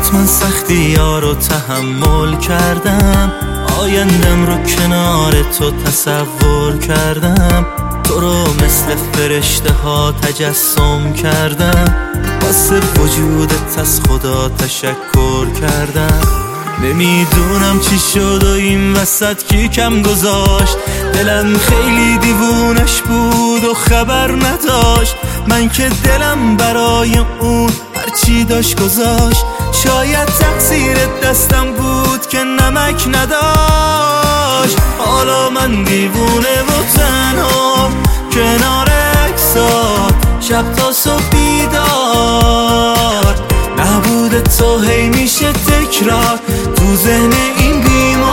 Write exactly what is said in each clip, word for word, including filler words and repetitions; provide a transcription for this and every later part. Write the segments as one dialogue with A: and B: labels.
A: واسه من سختی ها رو تحمل کردم، آیندم رو کنار تو تصور کردم، تو رو مثل فرشته ها تجسم کردم، واسه وجودت از خدا تشکر کردم. نمیدونم چی شد و این وسط کی کم گذاشت، دلم خیلی دیوونش بود و خبر نداشت، من که دلم برای اون هرچی داشت گذاشت، شاید تقصیر دستم بود که نمک نداشت. حالا من دیوونه و تنها کنار عکسات، شب تا صبح بیدار، نبود تو هی میشه تکرار تو ذهن این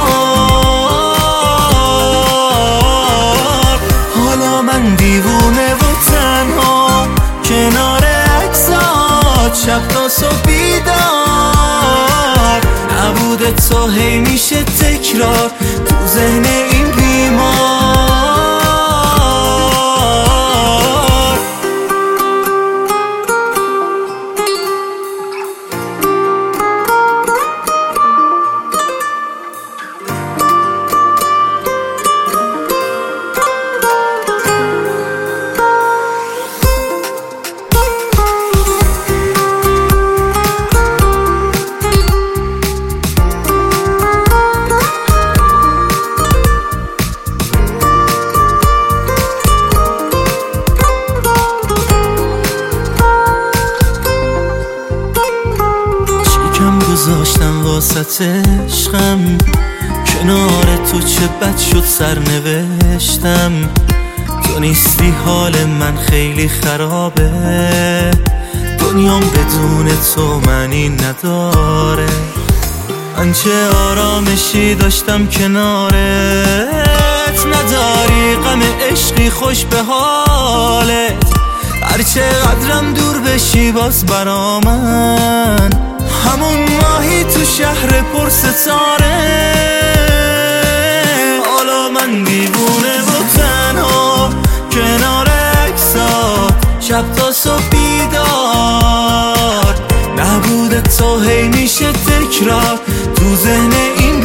A: بیمار. حالا من دیوونه و تنها کنار عکسات، شب تا صبح بیدار، نبود تو هی میشه تکرار تو ذهن این بیمار. گذاشتم واسط عشقم، کنار تو چه بد شد سرنوشتم، تو نیستی حال من خیلی خرابه، دنیام بدون تو معنی نداره، من چه آرامشی داشتم کنارت، نداری غم عشقی خوش به حالت، هرچه قدرم دور بشی باز برا من همون ماهی تو شهر پر ستاره. حالا من دیوونه و تنها کنار عکسات، شب تا صبح بیدار، نبود تو هی میشه تکرار تو ذهن این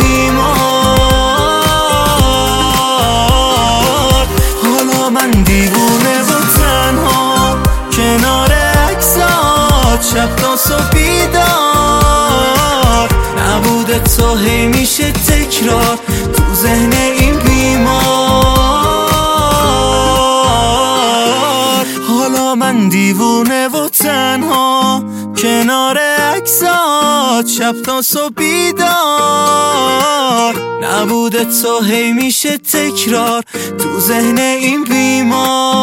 A: بیمار. حالا من دیوونه و تنها کنار عکسات، شب تا صبح بیدار، نبود تو هی میشه تکرار تو ذهن این بیمار. حالا من دیوونه و تنها کنار عکسات، شب تا صبح بیدار، نبود تو هی میشه تکرار تو ذهن این بیمار.